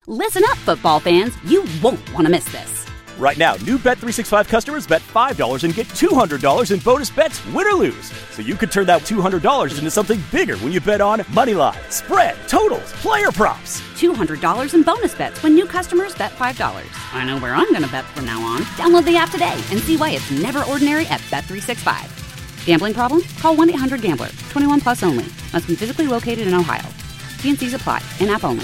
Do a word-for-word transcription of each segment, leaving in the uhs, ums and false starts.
Listen up, football fans. You won't want to miss this. Right now, new Bet three sixty-five customers bet five dollars and get two hundred dollars in bonus bets, win or lose. So you could turn that two hundred dollars into something bigger when you bet on money line, spread, totals, player props. two hundred dollars in bonus bets when new customers bet five dollars. I know where I'm going to bet from now on. Download the app today and see why it's never ordinary at Bet three sixty-five. Gambling problem? Call one eight hundred gambler. twenty-one plus only. Must be physically located in Ohio. T and C's apply. In-app only.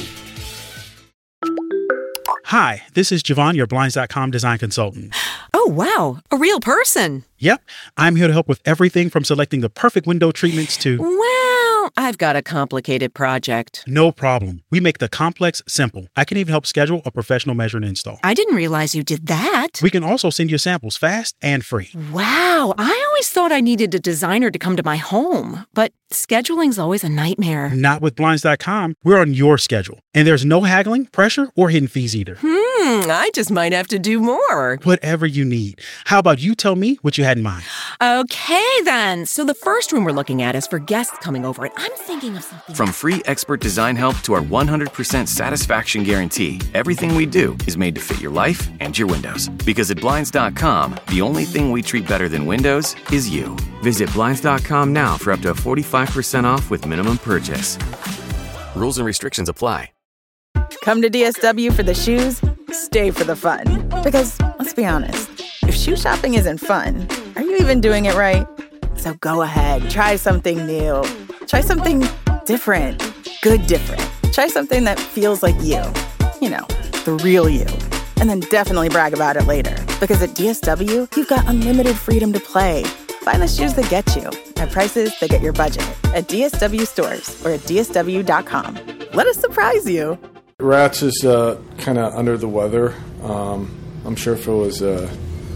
Hi, this is Javon, your Blinds dot com design consultant. Oh, wow. A real person. Yep. I'm here to help with everything from selecting the perfect window treatments to... Well, I've got a complicated project. No problem. We make the complex simple. I can even help schedule a professional measure and install. I didn't realize you did that. We can also send you samples fast and free. Wow. I always thought I needed a designer to come to my home, but scheduling's always a nightmare. Not with Blinds dot com. We're on your schedule. And there's no haggling, pressure, or hidden fees either. Hmm, I just might have to do more. Whatever you need. How about you tell me what you had in mind? Okay, then. So the first room we're looking at is for guests coming over, and I'm thinking of something... From free expert design help to our one hundred percent satisfaction guarantee, everything we do is made to fit your life and your windows. Because at Blinds dot com, the only thing we treat better than windows is you. Visit Blinds dot com now for up to forty-five percent off with minimum purchase. Rules and restrictions apply. Come to D S W for the shoes, stay for the fun. Because, let's be honest, if shoe shopping isn't fun, are you even doing it right? So go ahead, try something new. Try something different. Good different. Try something that feels like you. You know, the real you. And then definitely brag about it later. Because at D S W, you've got unlimited freedom to play. Find the shoes that get you at prices that get your budget at D S W stores or at D S W dot com. Let us surprise you. Rats is uh, kind of under the weather. Um, I'm sure if it was uh,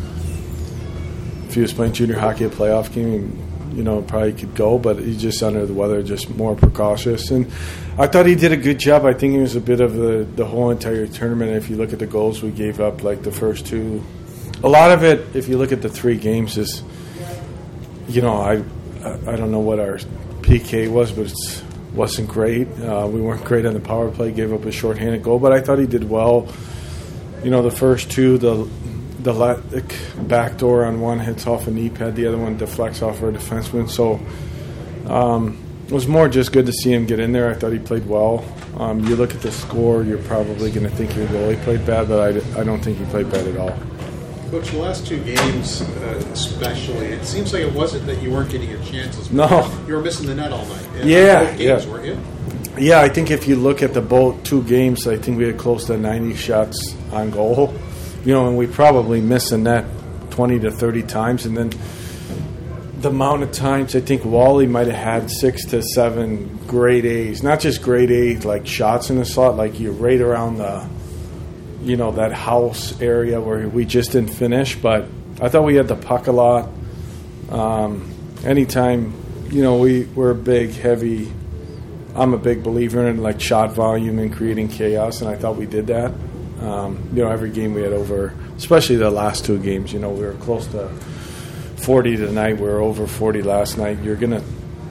if he was playing junior hockey, a playoff game, you know, probably could go. But he's just under the weather, just more precautious. And I thought he did a good job. I think he was a bit of the the whole entire tournament. If you look at the goals we gave up, like the first two, a lot of it, if you look at the three games, is, you know, I I don't know what our P K was, but it's. Wasn't great. Uh, we weren't great on the power play. Gave up a shorthanded goal, but I thought he did well. You know, the first two, the the, the backdoor on one hits off a knee pad, the other one deflects off our defenseman. So um, it was more just good to see him get in there. I thought he played well. Um, you look at the score, you're probably going to think your goalie played bad, but I, I don't think he played bad at all. Coach, the last two games, uh, especially, it seems like it wasn't that you weren't getting your chances. No. You were missing the net all night. And yeah, both games, yeah. weren't you? Yeah, I think if you look at the both two games, I think we had close to ninety shots on goal. You know, and we probably missed the net twenty to thirty times. And then the amount of times, I think Wally might have had six to seven grade A's. Not just grade A, like shots in the slot, like you're right around the... you know, that house area where we just didn't finish. But I thought we had the puck a lot. Um, anytime, you know, we, we're a big, heavy, I'm a big believer in, like, shot volume and creating chaos, and I thought we did that. Um, you know, every game we had over, especially the last two games, you know, we were close to forty tonight. We were over forty last night. You're going to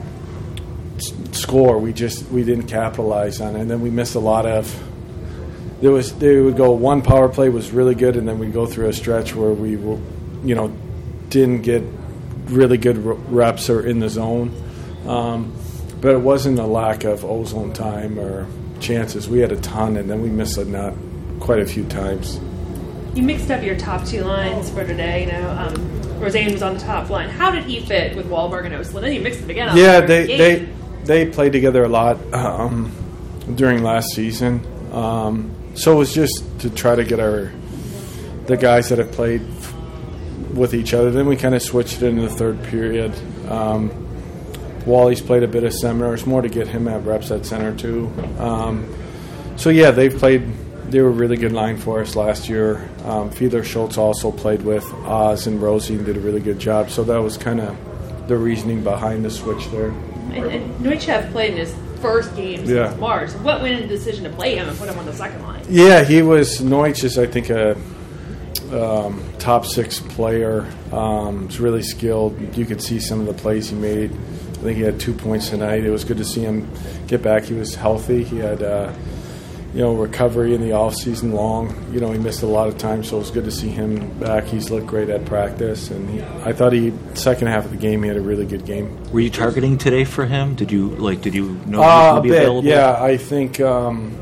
s- score. We just, we didn't capitalize on it. And then we missed a lot of... There was they would go one power play was really good, and then we'd go through a stretch where we, you know, didn't get really good reps or in the zone. Um, but it wasn't a lack of ozone time or chances. We had a ton, and then we missed a nut quite a few times. You mixed up your top two lines for today. You know, um, Rosane was on the top line. How did he fit with Wahlberg and Oslin? Then you mixed them again. On yeah, the they game. they they played together a lot um, during last season. Um, So it was just to try to get our the guys that have played with each other. Then we kind of switched it into the third period. Um, Wally's played a bit of seminars, more to get him at reps at center too. Um, so yeah, they've played. They were a really good line for us last year. Um, Fiedler Schultz also played with Oz and Rosie and did a really good job. So that was kind of the reasoning behind the switch there. And, and Neuchev played in his first game since Yeah. March. What went into the decision to play him and put him on the second line? Yeah, he was. Neutsch is, I think, a um, top six player. Um, he's really skilled. You could see some of the plays he made. I think he had two points tonight. It was good to see him get back. He was healthy. He had uh, you know, recovery in the off season long. You know, he missed a lot of time, so it was good to see him back. He's looked great at practice, and he, I thought he second half of the game he had a really good game. Were you targeting today for him? Did you like? Did you know uh, he was going to be bit, available? Yeah, I think um,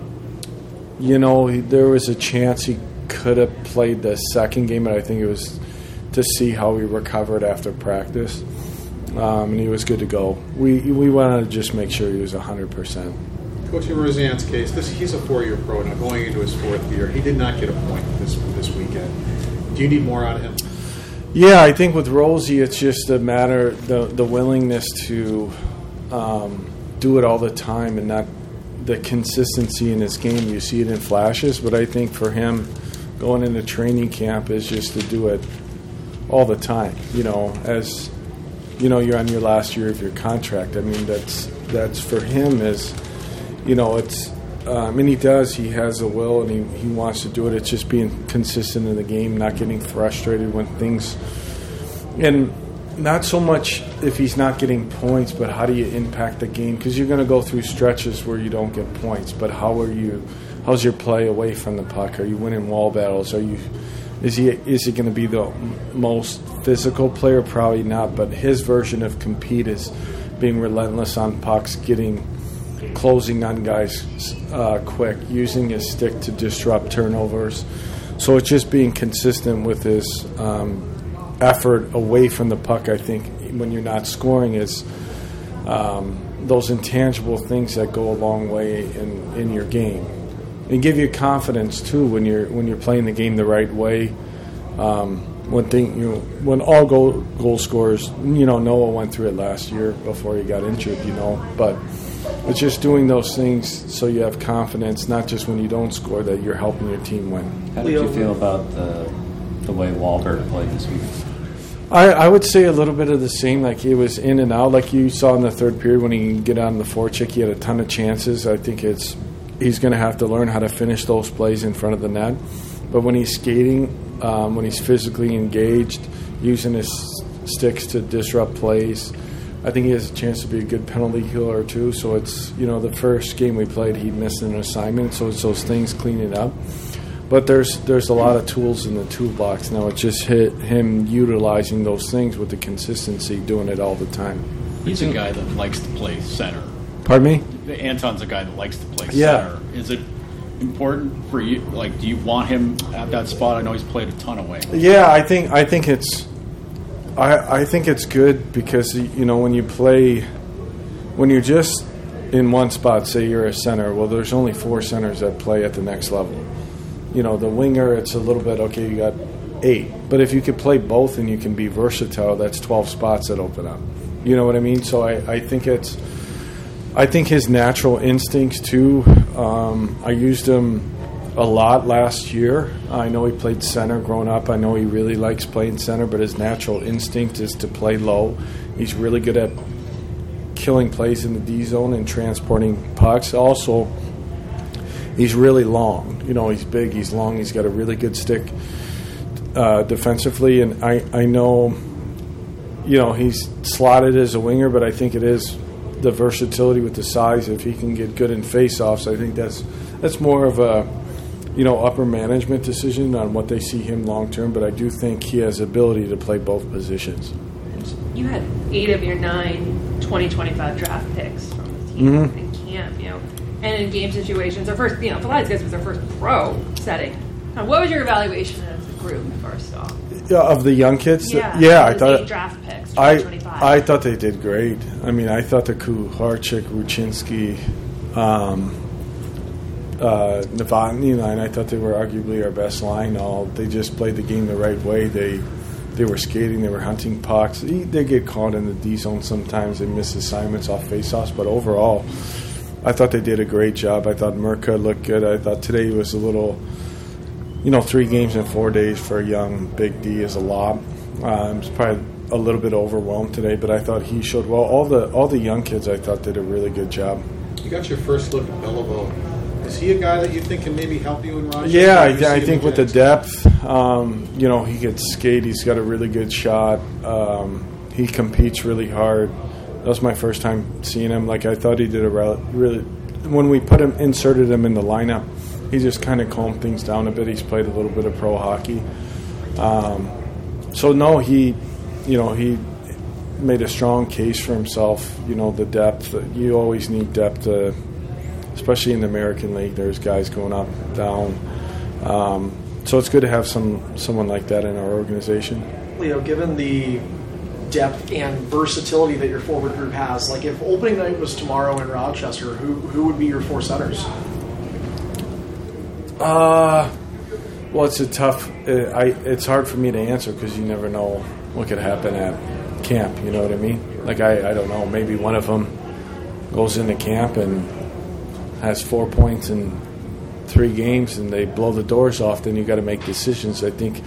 you know he, there was a chance he could have played the second game, but I think it was to see how he recovered after practice, um, and he was good to go. We we wanted to just make sure he was one hundred percent. Coach, in Roseanne's case, this, he's a four-year pro now, going into his fourth year. He did not get a point this this weekend. Do you need more out of him? Yeah, I think with Rosie, it's just a matter the the willingness to um, do it all the time and not the consistency in his game. You see it in flashes, but I think for him, going into training camp is just to do it all the time. You know, as you know, you're on your last year of your contract. I mean, that's that's for him is. You know, it's, um, and he does, he has the will and he, he wants to do it. It's just being consistent in the game, not getting frustrated when things, and not so much if he's not getting points, but how do you impact the game? Because you're going to go through stretches where you don't get points, but how are you, how's your play away from the puck? Are you winning wall battles? Are you, is he, is he going to be the most physical player? Probably not, but his version of compete is being relentless on pucks, getting, closing on guys uh, quick, using his stick to disrupt turnovers. So it's just being consistent with his um, effort away from the puck. I think when you're not scoring is um, those intangible things that go a long way in, in your game and give you confidence too when you're when you're playing the game the right way. Um, One thing, you know, when all goal goal scorers, you know, Noah went through it last year before he got injured, you know, but it's just doing those things so you have confidence, not just when you don't score, that you're helping your team win. How did you feel about the the way Wahlberg played this week? I, I would say a little bit of the same. Like, he was in and out, like you saw in the third period when he can get on the forecheck. He had a ton of chances. I think it's he's going to have to learn how to finish those plays in front of the net. But when he's skating, um, when he's physically engaged, using his sticks to disrupt plays, I think he has a chance to be a good penalty killer too. So it's, you know, the first game we played, he missed an assignment, so it's those things cleaning up. But there's there's a lot of tools in the toolbox now. It's just hit him utilizing those things with the consistency, doing it all the time. He's a guy that likes to play center. Pardon me? Anton's a guy that likes to play yeah. center. Is it important for you? Like, do you want him at that spot? I know he's played a ton of wing. Yeah, I think I think it's I I think it's good because, you know, when you play, when you're just in one spot, say you're a center, well, there's only four centers that play at the next level. You know, the winger, it's a little bit, okay, you got eight. But if you could play both and you can be versatile, that's twelve spots that open up. You know what I mean? So I, I think it's, I think his natural instincts too, um, I used him a lot last year. I know he played center growing up. I know he really likes playing center, but his natural instinct is to play low. He's really good at killing plays in the D zone and transporting pucks. Also, he's really long. You know, he's big, he's long, he's got a really good stick uh, defensively. And I, I know, you know, he's slotted as a winger, but I think it is the versatility with the size. If he can get good in face-offs, I think that's that's more of a, you know, upper management decision on what they see him long-term. But I do think he has ability to play both positions. You had eight of your nine twenty twenty-five draft picks from the team mm-hmm. in camp, you know. And in game situations, our first, you know, for a lot of these guys, was their first pro setting. Now, what was your evaluation of the group first off? Yeah, of the young kids? Yeah, yeah I thought. Eight draft picks, I, twenty-five. I thought they did great. I mean, I thought the Kuharczyk, Ruchinski, um, uh, Novotny line, I thought they were arguably our best line. All they just played the game the right way. They they were skating, they were hunting pucks. They, they get caught in the D zone sometimes. They miss assignments off faceoffs, but overall, I thought they did a great job. I thought Murka looked good. I thought today was a little, you know, three games in four days for a young Big D is a lot. Um, it's probably a little bit overwhelmed today, but I thought he showed well. All the all the young kids I thought did a really good job. You got your first look at Beliveau. Is he a guy that you think can maybe help you in Rochester? Yeah, I, I think with the depth, um, you know, he could skate. He's got a really good shot. Um, he competes really hard. That was my first time seeing him. Like, I thought he did a really, when we put him, inserted him in the lineup, he just kind of calmed things down a bit. He's played a little bit of pro hockey. Um, so, no, he, you know, he made a strong case for himself. You know, the depth. You always need depth, uh, especially in the American League. There's guys going up, down. Um, so it's good to have some someone like that in our organization. Leo, given the depth and versatility that your forward group has, like if opening night was tomorrow in Rochester, who who would be your four centers? Uh, well, it's a tough. Uh, I it's hard for me to answer because you never know what could happen at camp. You know what I mean? Like I, I don't know. Maybe one of them goes into camp and has four points in three games, and they blow the doors off. Then you got to make decisions. I think.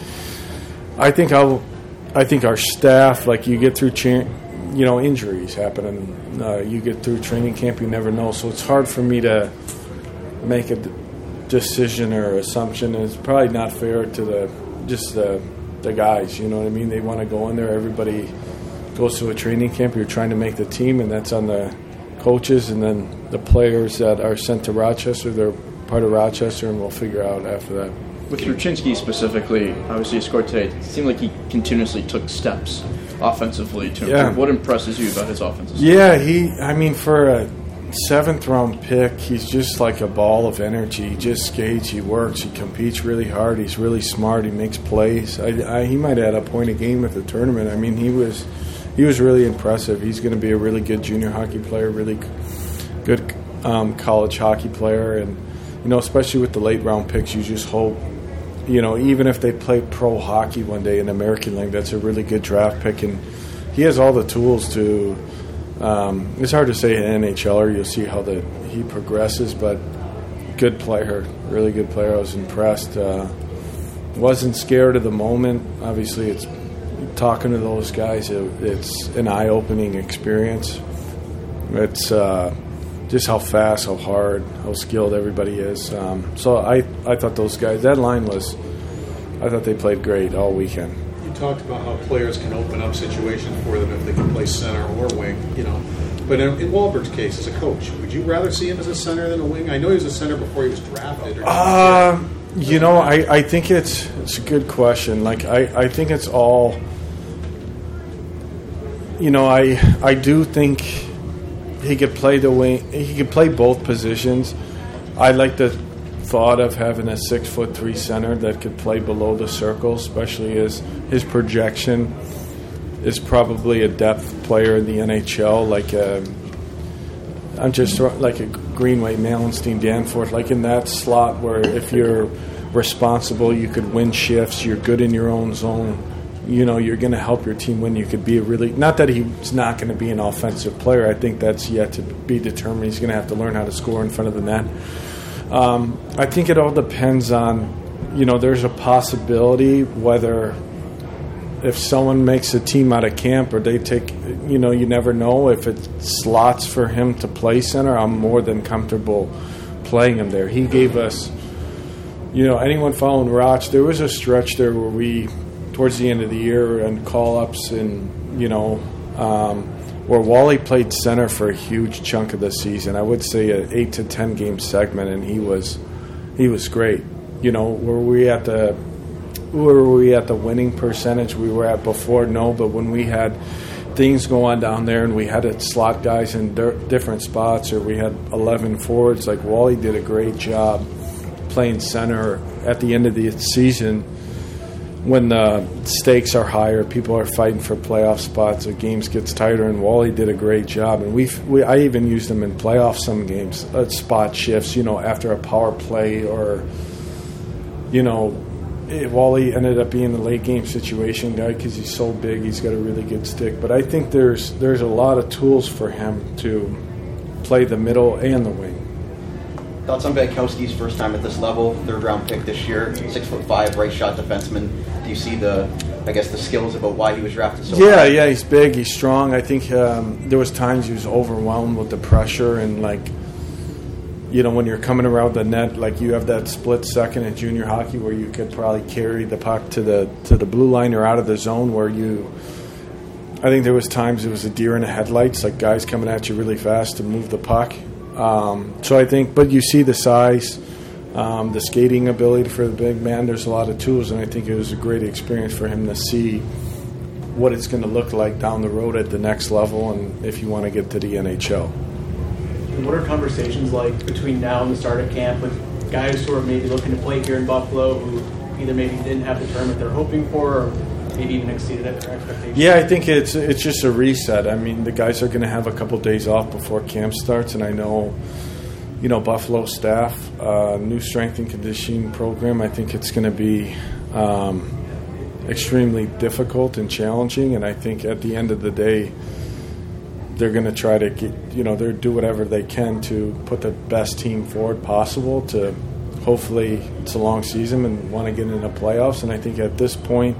I think I'll. I think our staff, like you get through, cha- you know, injuries happen, and uh, you get through training camp, you never know. So it's hard for me to make a d- decision or assumption. And it's probably not fair to the just the, the guys, you know what I mean? They want to go in there. Everybody goes to a training camp. You're trying to make the team, and that's on the coaches. And then the players that are sent to Rochester, they're part of Rochester, and we'll figure out after that. With Ruchinski specifically, obviously he scored today. It seemed like he continuously took steps offensively to yeah. improve. What impresses you about his offensive style? Yeah, he. I mean, for a seventh round pick, he's just like a ball of energy. He just skates. He works. He competes really hard. He's really smart. He makes plays. I, I, he might add a point a game at the tournament. I mean, he was he was really impressive. He's going to be a really good junior hockey player, really good um, college hockey player, and you know, especially with the late round picks, you just hope. You know, even if they play pro hockey one day in the American League, that's a really good draft pick. And he has all the tools to um, – it's hard to say an N H L er. You'll see how the, he progresses, but good player, really good player. I was impressed. Uh, wasn't scared of the moment. Obviously, it's talking to those guys, it, it's an eye-opening experience. It's uh, just how fast, how hard, how skilled everybody is. Um, so I, I thought those guys, that line was, I thought they played great all weekend. You talked about how players can open up situations for them if they can play center or wing, you know. But in, in Wahlberg's case, as a coach, would you rather see him as a center than a wing? I know he was a center before he was drafted. Or uh, you know, I, I think it's it's a good question. Like, I, I think it's all, you know, I I do think he could play the wing. He could play both positions. I like the thought of having a six foot three center that could play below the circle, especially as his projection is probably a depth player in the N H L. Like a, I'm just like a Greenway, Malenstein, Danforth, like in that slot where if you're responsible, you could win shifts. You're good in your own zone. You know, you're going to help your team win. You could be a really, not that he's not going to be an offensive player. I think that's yet to be determined. He's going to have to learn how to score in front of the net. Um, I think it all depends on, you know, there's a possibility whether if someone makes a team out of camp or they take, you know, you never know. If it slots for him to play center, I'm more than comfortable playing him there. He gave us, you know, anyone following Roch, there was a stretch there where we, towards the end of the year and call-ups and, you know, um, where Wally played center for a huge chunk of the season. I would say an eight to ten game segment, and he was he was great. You know, were we at the were we at the winning percentage we were at before? No, but when we had things go on down there and we had to slot guys in di- different spots, or we had eleven forwards, like Wally did a great job playing center at the end of the season. When the stakes are higher, people are fighting for playoff spots, the games gets tighter, and Wally did a great job. And we, we I even used him in playoffs some games, uh, spot shifts, you know, after a power play or, you know, it, Wally ended up being a late game situation guy because he's so big, he's got a really good stick. But I think there's there's a lot of tools for him to play the middle and the wing. Thoughts on Batkowski's first time at this level, third round pick this year, six foot five, right shot defenseman. Do you see the, I guess, the skills about why he was drafted so yeah, high? Yeah, he's big, he's strong. I think um, there was times he was overwhelmed with the pressure and, like, you know, when you're coming around the net, like you have that split second in junior hockey where you could probably carry the puck to the to the blue line or out of the zone where you, I think there was times it was a deer in the headlights, like guys coming at you really fast to move the puck. Um, so I think, but you see the size, um, the skating ability for the big man. There's a lot of tools, and I think it was a great experience for him to see what it's going to look like down the road at the next level, and if you want to get to the N H L. And what are conversations like between now and the start of camp with guys who are maybe looking to play here in Buffalo, who either maybe didn't have the tournament they're hoping for, or maybe even exceeded their expectations? Yeah, I think it's it's just a reset. I mean, the guys are going to have a couple days off before camp starts, and I know, you know, Buffalo staff, uh, new strength and conditioning program. I think it's going to be um, extremely difficult and challenging, and I think at the end of the day, they're going to try to get, you know, they're do whatever they can to put the best team forward possible to hopefully, it's a long season and want to get into playoffs. And I think at this point,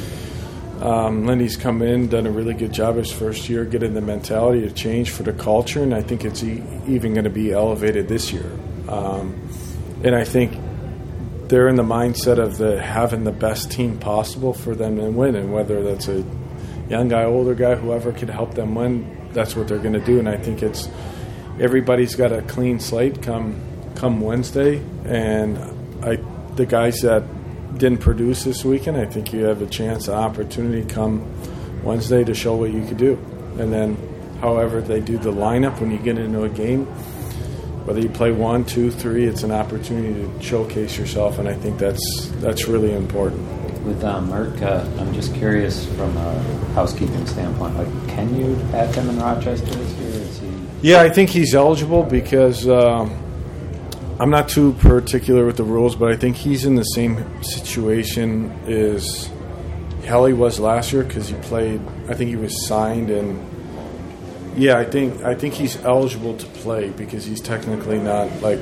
um, Lindy's come in, done a really good job his first year, getting the mentality to change for the culture, and I think it's e- even going to be elevated this year. Um, and I think they're in the mindset of the having the best team possible for them to win, and whether that's a young guy, older guy, whoever could help them win, that's what they're going to do. And I think it's everybody's got a clean slate come come Wednesday, and I the guys that didn't produce this weekend, I think you have a chance, an opportunity come Wednesday to show what you could do. And then however they do the lineup when you get into a game, whether you play one, two, three, it's an opportunity to showcase yourself, and I think that's that's really important. With um, Merck, uh, I'm just curious from a housekeeping standpoint, like, can you have him in Rochester this year? Is he... Yeah, I think he's eligible because um, I'm not too particular with the rules, but I think he's in the same situation as Helly was last year because he played, I think he was signed, and yeah, I think I think he's eligible to play because he's technically not like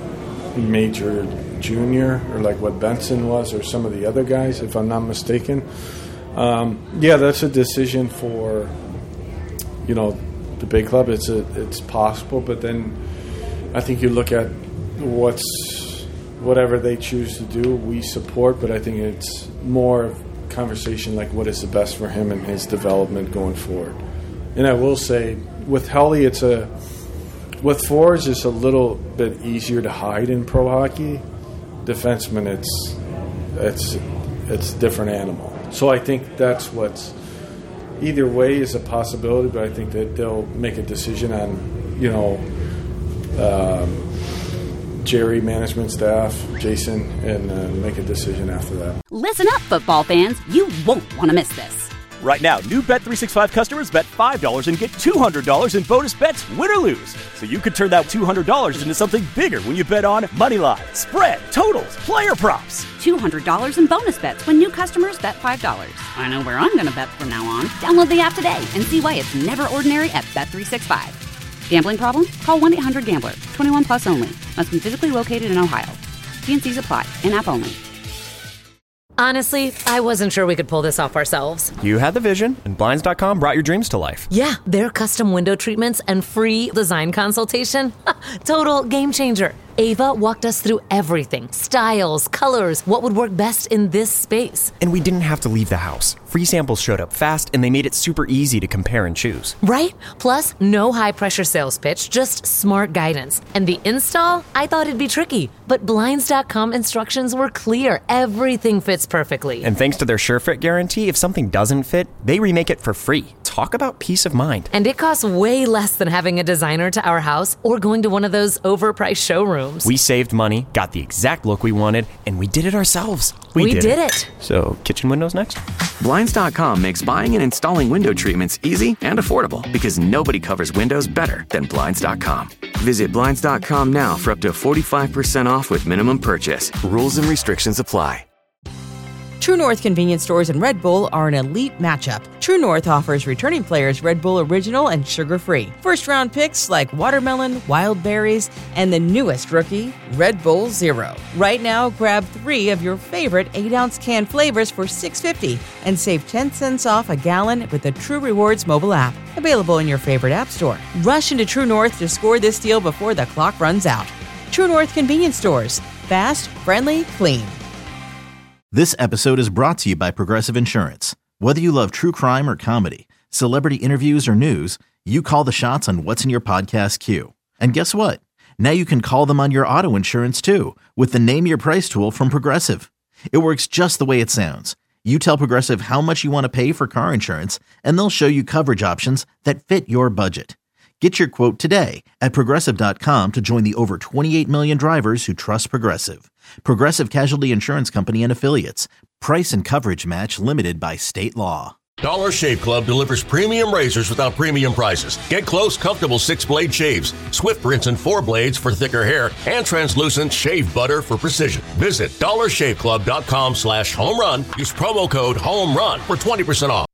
major junior or like what Benson was or some of the other guys, if I'm not mistaken. Um, yeah, that's a decision for, you know, the big club. It's a, it's possible, but then I think you look at what's whatever they choose to do, we support, but I think it's more of conversation like what is the best for him and his development going forward. And I will say, with Helly, it's a with fours, it's a little bit easier to hide in pro hockey. Defenseman, it's it's it's a different animal. So I think that's what's either way is a possibility, but I think that they'll make a decision on, you know, um, Jerry, management staff, Jason, and uh, make a decision after that. Listen up, football fans. You won't want to miss this. Right now, new Bet three sixty-five customers bet five dollars and get two hundred dollars in bonus bets, win or lose. So you could turn that two hundred dollars into something bigger when you bet on money line, spread, totals, player props. two hundred dollars in bonus bets when new customers bet five dollars. I know where I'm going to bet from now on. Download the app today and see why it's never ordinary at Bet three sixty-five. Gambling problem? Call one eight hundred gambler. twenty-one plus only. Must be physically located in Ohio. T and C's apply. In-app only. Honestly, I wasn't sure we could pull this off ourselves. You had the vision, and Blinds dot com brought your dreams to life. Yeah, their custom window treatments and free design consultation. Total game changer. Ava walked us through everything. Styles, colors, what would work best in this space. And we didn't have to leave the house. Free samples showed up fast, and they made it super easy to compare and choose. Right? Plus, no high-pressure sales pitch, just smart guidance. And the install? I thought it'd be tricky. But Blinds dot com instructions were clear. Everything fits perfectly. And thanks to their SureFit guarantee, if something doesn't fit, they remake it for free. Talk about peace of mind. And it costs way less than having a designer to our house or going to one of those overpriced showrooms. We saved money, got the exact look we wanted, and we did it ourselves. We, we did, did it. it. So, kitchen windows next? Blinds dot com makes buying and installing window treatments easy and affordable because nobody covers windows better than Blinds dot com. Visit Blinds dot com now for up to forty-five percent off with minimum purchase. Rules and restrictions apply. True North convenience stores and Red Bull are an elite matchup. True North offers returning players Red Bull Original and sugar-free. First-round picks like watermelon, wild berries, and the newest rookie, Red Bull Zero. Right now, grab three of your favorite eight-ounce can flavors for six dollars and fifty cents and save ten cents off a gallon with the True Rewards mobile app. Available in your favorite app store. Rush into True North to score this deal before the clock runs out. True North convenience stores. Fast, friendly, clean. This episode is brought to you by Progressive Insurance. Whether you love true crime or comedy, celebrity interviews or news, you call the shots on what's in your podcast queue. And guess what? Now you can call them on your auto insurance too with the Name Your Price tool from Progressive. It works just the way it sounds. You tell Progressive how much you want to pay for car insurance, and they'll show you coverage options that fit your budget. Get your quote today at Progressive dot com to join the over twenty-eight million drivers who trust Progressive. Progressive Casualty Insurance Company and Affiliates. Price and coverage match limited by state law. Dollar Shave Club delivers premium razors without premium prices. Get close, comfortable six-blade shaves, Swift rinse and four blades for thicker hair, and translucent shave butter for precision. Visit dollar shave club dot com slash home run. Use promo code HOME RUN for twenty percent off.